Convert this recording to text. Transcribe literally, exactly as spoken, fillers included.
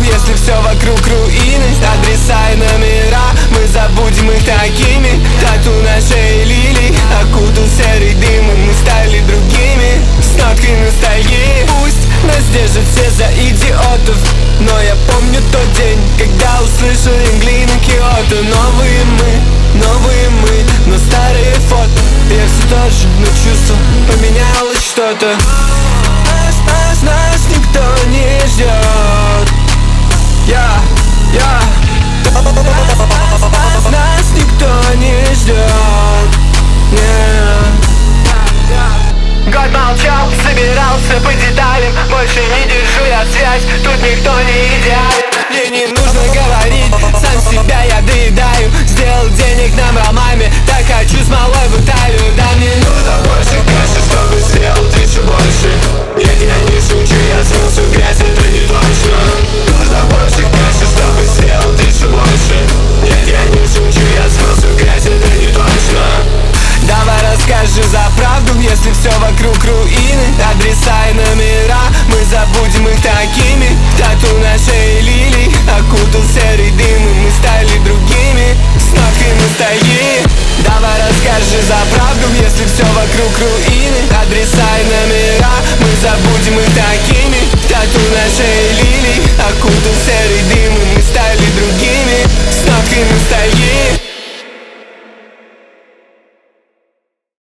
если все вокруг руины. Адреса и номера, мы забудем их такими. Тату на шее лилий окутал серый дым, и мы стали другими, с ноткой ностальгии. Пусть нас держат все за идиотов, но я помню тот день, когда услышал Инглин и Киото. Новые мы, новые мы, но старые фото. Я все тот же, но чувство поменялось что-то. Нас, нас, нас никто не ждет. Я, я Нас, нас, нас никто не ждет. Yeah. Год молчал, собирался по деталям. Больше не держу я связь, тут никто не идеален. Мне не нужно говорить, сам себя я доедаю. Сделал денег на мрамаме, так хочу смолой в Италию. Да мне нужно больше кэша, чтобы сделать еще больше. Нет, я не шучу, я смылся в грязь, это не точно. Нужно больше кэша, чтобы сделать еще больше. Нет, я не шучу, я смылся в грязь, это не точно. Давай расскажи за правду, если все вокруг руины. Адреса и номера, мы забудем их такими. Тату на шее лилий окутал серый дым, и мы стали другими, с ноткой ностальгии. Давай расскажи за правду, если все вокруг руины.